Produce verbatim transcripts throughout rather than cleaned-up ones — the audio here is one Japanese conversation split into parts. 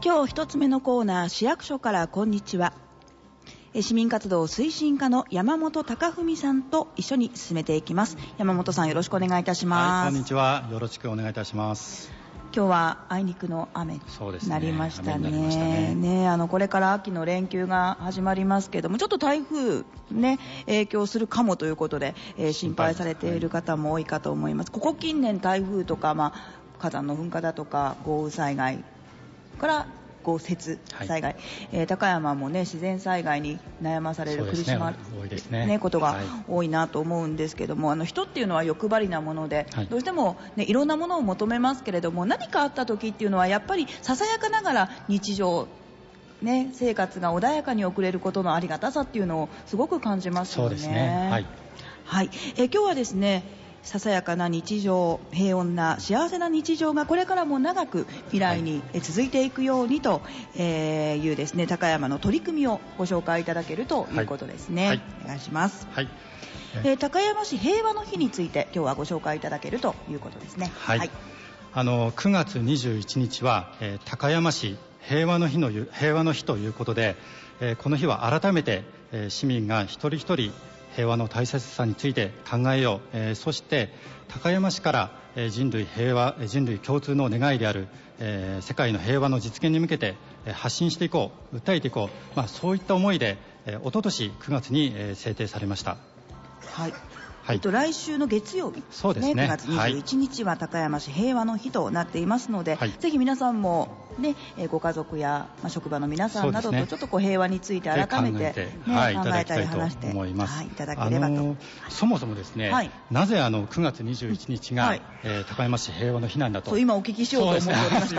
今日一つ目のコーナー、市役所からこんにちは。市民活動推進課の山本貴文さんと一緒に進めていきます。山本さん、よろしくお願いいたします。 はい、こんにちは。よろしくお願いいたします。 今日はあいにくの雨になりましたね。ね、ね、あのこれから秋の連休が始まりますけども、ちょっと台風ね影響するかもということで、えー、心配されている方も多いかと思います。ここ近年台風とか、まあ、火山の噴火だとか豪雨災害から豪雪災害、はい、えー、高山も、ね、自然災害に悩まされる、苦しまれる、ねね、ことが多いなと思うんですけども、はい、あの人っていうのは欲張りなもので、はい、どうしても、ね、いろんなものを求めますけれども、何かあった時っていうのはやっぱりささやかながら日常、ね、生活が穏やかに送れることのありがたさっていうのをすごく感じますよね。 そうですね、はいはい、えー、今日はですね、ささやかな日常、平穏な幸せな日常がこれからも長く未来に続いていくようにというですね、高山の取り組みをご紹介いただけるということですね。はい、お願いします。 はい、 えー、高山市平和の日について今日はご紹介いただけるということですね。 はい、はい、あのくがつにじゅういちにちは、えー、高山市平和の日の平和の日ということで、えー、この日は改めて、えー、市民が一人一人平和の大切さについて考えよう、えー、そして高山市から、えー、人類平和人類共通の願いである、えー、世界の平和の実現に向けて、えー、発信していこう、訴えていこう、まあ、そういった思いで、えー、おととしくがつに、えー、制定されました。 はいはい、えっと、来週の月曜日、 そうですね、 くがつにじゅういちにちは高山市平和の日となっていますので、はい、ぜひ皆さんも、ね、ご家族や、まあ、職場の皆さんなどとちょっとこう平和について改めて、ね、 はい、 考えたり話して思います。 はい、いただければと、あのー、 そもそもですね、はい、なぜあのくがつにじゅういちにちが、はい、えー、高山市平和の日なんだと、 そう今お聞きしようと思っておりました。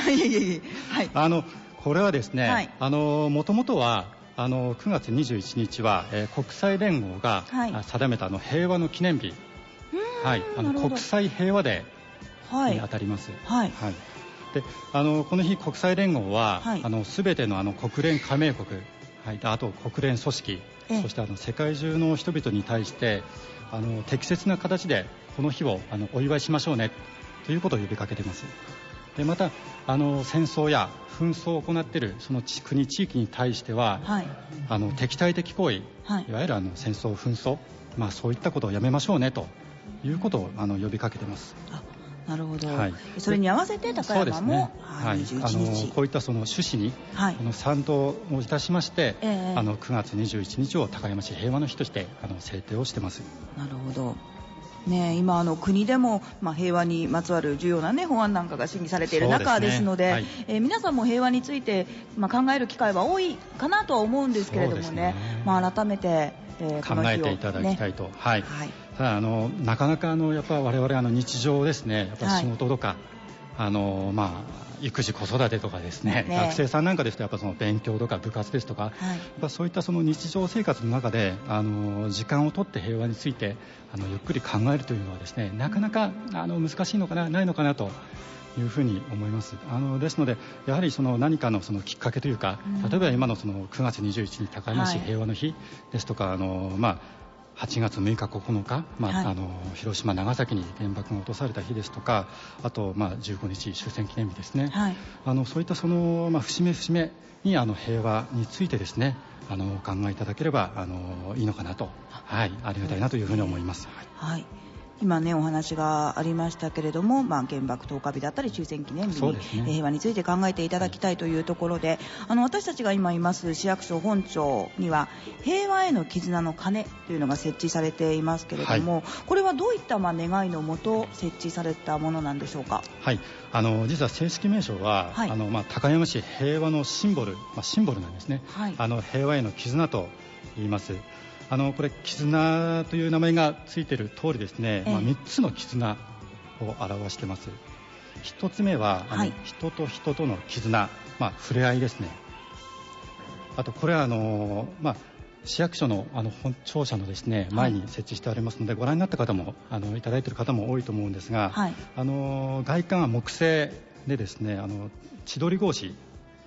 いえいえいえ、はい、 あのこれはですね、はい、あのもともとはあのくがつにじゅういちにちは、えー、国際連合が、はい、定めたあの平和の記念日、はい、あの国際平和デーにあたります。はいはい、であのこの日国際連合は、はい、あの全てのあの国連加盟国、はい、あと国連組織、そしてあの世界中の人々に対してあの適切な形でこの日をあのお祝いしましょうねということを呼びかけています。でまたあの戦争や紛争を行っているその国地域に対しては、はい、あの敵対的行為、はい、いわゆるあの戦争紛争、まあ、そういったことをやめましょうねということをあの呼びかけています。 あ、なるほど、はい、それに合わせて高山も、ね、はい、にじゅういちにち、 あのこういったその趣旨に、はい、あの賛同をいたしまして、えー、あのくがつにじゅういちにちを高山市平和の日としてあの制定をしています。 なるほどね、今あの国でも、まあ、平和にまつわる重要な、ね、法案なんかが審議されている中ですの で, で、ね、はい、えー、皆さんも平和について、まあ、考える機会は多いかなとは思うんですけれども ね, ね、まあ、改めて、えー、 考えていただきたいと、ね、はいはい、ただあのなかなかあのやっぱ我々あの日常ですね、やっぱ仕事とか、はい、あのまあ育児子育てとかですね、ね、学生さんなんかですとやっぱその勉強とか部活ですとか、はい、やっぱそういったその日常生活の中であの時間を取って平和についてあのゆっくり考えるというのはですね、なかなかあの難しいのかなないのかなというふうに思います。あのですのでやはりその何かのそのきっかけというか、うん、例えば今のそのくがつにじゅういちにち高山市平和の日ですとか、はい、あのまあはちがつむいかここのか、まあはい、あの広島長崎に原爆が落とされた日ですとか、あと、まあ、じゅうごにち終戦記念日ですね、はい、あのそういったその、まあ、節目節目にあの平和についてですね、あのお考えいただければあのいいのかなと、はい、ありがたいなというふうに思います。はいはい、 今ねお話がありましたけれども、まあ、原爆投下日だったり終戦記念日に、ね、平和について考えていただきたいというところで、あの私たちが今います市役所本庁には平和への絆の鐘というのが設置されていますけれども、はい、これはどういったまあ願いのもと設置されたものなんでしょうか。 はい、あの実は正式名称は、はい、あのまあ、高山市平和のシンボル、まあ、シンボルなんですね、はい、あの平和への絆と言います。あのこれ絆という名前がついている通りですね、まあ、みっつの絆を表しています。ひとつめは、はい、あの人と人との絆、まあ、触れ合いですね。あとこれはあの、まあ、市役所の、あの本庁舎のですね前に設置してありますので、はい、ご覧になった方もあのいただいている方も多いと思うんですが、はい、あの外観は木製でですね、あの千鳥格子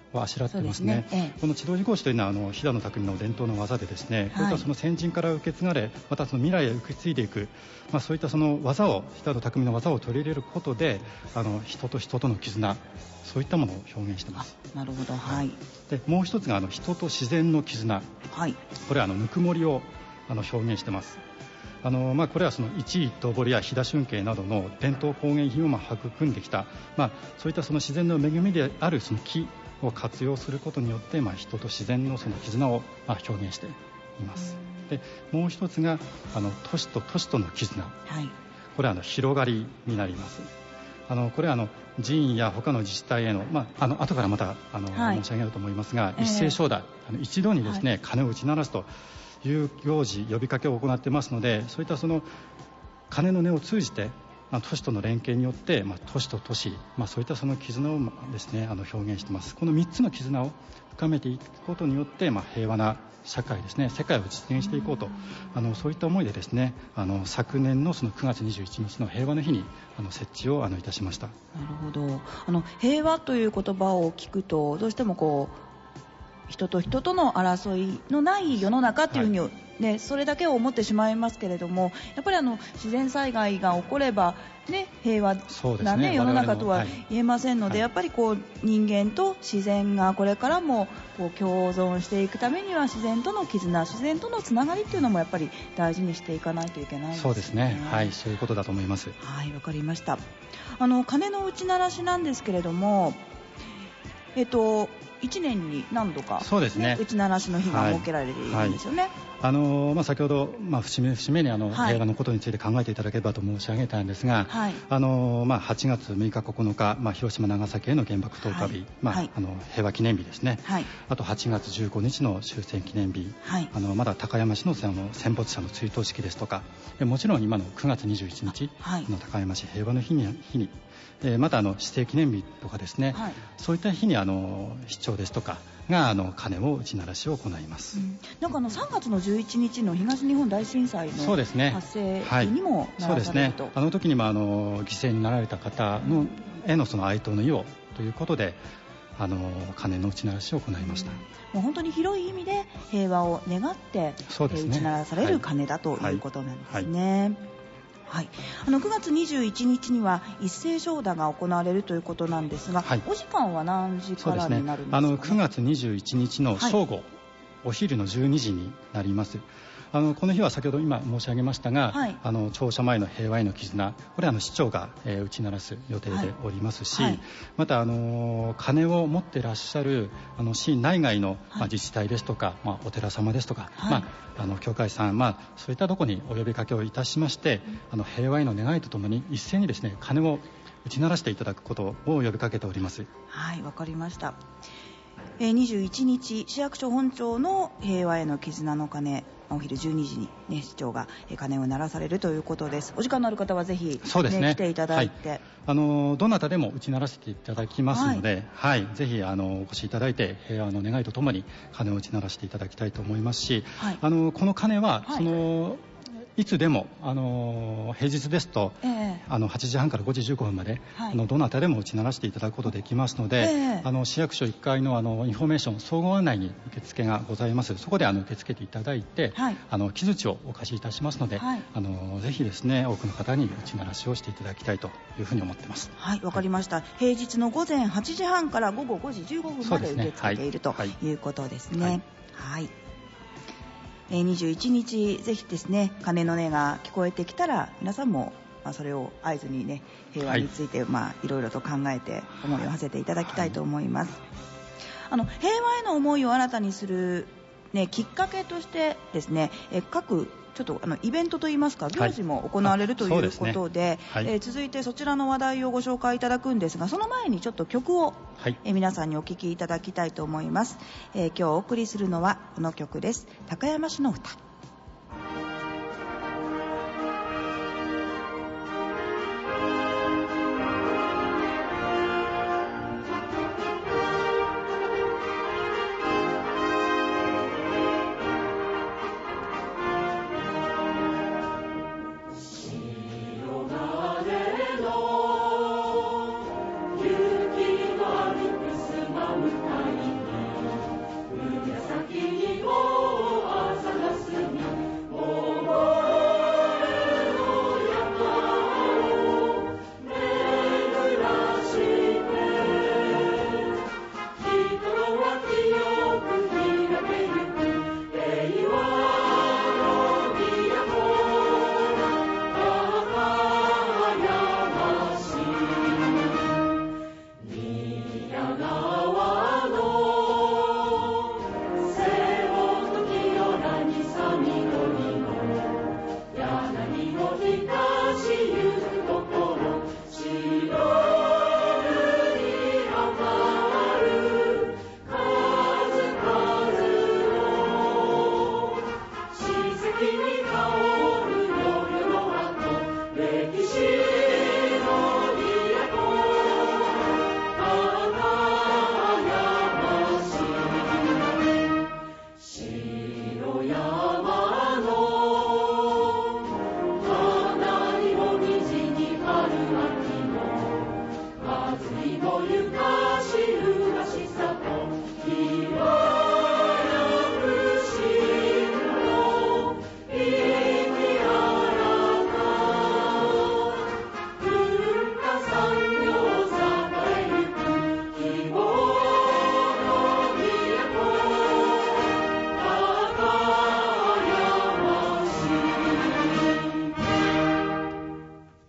をあしらってますね。 そうですね、ええ、 この千鳥格子というのはあの飛騨の匠の伝統の技でですね、こういったその先人から受け継がれ、またその未来へ受け継いでいく、まあ、そういったその技を飛騨の匠の技を取り入れることで、あの人と人との絆、そういったものを表現しています。 なるほど、はい、 でもう一つがあの人と自然の絆、 はい、 これはあのぬくもりをあの表現しています。あのまあ、これはその一位一刀彫や飛騨春慶などの伝統工芸品をまあ育んできた、まあ、そういったその自然の恵みであるその木を活用することによって、まあ、人と自然のその絆をまあ表現しています。でもう一つがあの都市と都市との絆、はい、これはあの広がりになります。あのこれはあの寺院や他の自治体への、まあ、あの後からまたあの、はい、申し上げると思いますが、一斉承諾、あの一度にですね、はい、鐘を打ち鳴らすという行事、呼びかけを行っていますので、そういったその鐘の音を通じて、まあ、都市との連携によって、まあ、都市と都市、まあ、そういったその絆をですね、あの表現しています。このみっつの絆を深めていくことによって、まあ、平和な社会ですね、世界を実現していこうと、あのそういった思いでですね、あの昨年のそのくがつにじゅういちにちの平和の日にあの設置をあのいたしました。 なるほど。あの平和という言葉を聞くとどうしてもこう人と人との争いのない世の中というふうに、はいね、それだけを思ってしまいますけれども、やっぱりあの自然災害が起これば、ね、平和な、ねね、世の中とは言えませんので、はい、やっぱりこう人間と自然がこれからもこう共存していくためには自然との絆、自然とのつながりというのもやっぱり大事にしていかないといけないですね。 そうですね、はい、そういうことだと思います。 はい、わかりました。あの鐘の打ち鳴らしなんですけれども、えっといちねんに何度か、ね、そうですね、打ち鳴らしの日が設けられているんですよね。はいはい、 あのまあ、先ほど、まあ、節目節目にあの、はい、平和のことについて考えていただければと申し上げたんですが、はい、あのまあ、はちがつむいかここのか、まあ、広島長崎への原爆投下日、はい、まあはい、あの平和記念日ですね、はい、あとはちがつじゅうごにちの終戦記念日、はい、あのまだ高山市の、あの戦没者の追悼式ですとか、もちろん今のくがつにじゅういちにち、はい、の高山市平和の日に、日にえー、またあの市政記念日とかですね、はい、そういった日にあの市長ですとかがあの鐘を打ち鳴らしを行います。うん、 なんかあのさんがつのじゅういちにちの東日本大震災の発生日にも鳴らされると。 あの時にもあの犠牲になられた方のへのその哀悼の意をということで、あの鐘の打ち鳴らしを行いました。うん、 もう本当に広い意味で平和を願って、そうですね、打ち鳴らされる鐘だということなんですね。はいはいはい、あのくがつにじゅういちにちには一斉承諾が行われるということなんですが、はい、お時間は何時からになるんですかね。 そうですね、あのくがつにじゅういちにちの正午、はい、お昼のじゅうにじになります。あのこの日は先ほど今申し上げましたが、はい、あの庁舎前の平和への絆、これはあの市長が、えー、打ち鳴らす予定でおりますし、はいはい、またあの鐘を持っていらっしゃるあの市内外の、まあ、自治体ですとか、まあ、お寺様ですとか、はい、まあ、あの教会さん、まあ、そういったところにお呼びかけをいたしまして、うん、あの平和への願いとともに一斉にですね、鐘を打ち鳴らしていただくことを呼びかけております。 はい、わかりました。にじゅういちにち市役所本庁の平和への絆の鐘、お昼じゅうにじに、ね、市長が鐘を鳴らされるということです。お時間のある方はぜひ、ねね、来ていただいて、はい、 あのどなたでも打ち鳴らせていただきますので、はいはい、ぜひあのお越しいただいて平和の願いとともに鐘を打ち鳴らしていただきたいと思いますし、はい、あのこの鐘は、はい、そのいつでもあの平日ですと、えー、あのはちじはんからごじじゅうごふんまで、はい、あのどなたでも打ち鳴らしていただくことできますので、えー、あの市役所いっかい の, あのインフォメーション総合案内に受付がございます。そこであの受け付けていただいて、はい、あの木槌をお貸しいたしますので、はい、あのぜひですね、多くの方に打ち鳴らしをしていただきたいというふうに思っています。 はい、わかりました。平日の午前はちじはんからごごごじじゅうごふんまで受け付けている、ね、ということですね。はい、はい、にじゅういちにちぜひですね、鐘の音が聞こえてきたら皆さんも、まあ、それを合図にね、平和について、はい、まあ、いろいろと考えて思いを馳せていただきたいと思います。はい、あの平和への思いを新たにする、ね、きっかけとしてですね、え各ちょっとあのイベントといいますか行事も行われるということで、はい、ね、はい、えー、続いてそちらの話題をご紹介いただくんですが、その前にちょっと曲を、はい、えー、皆さんにお聴きいただきたいと思います。えー、今日お送りするのはこの曲です。高山市の歌。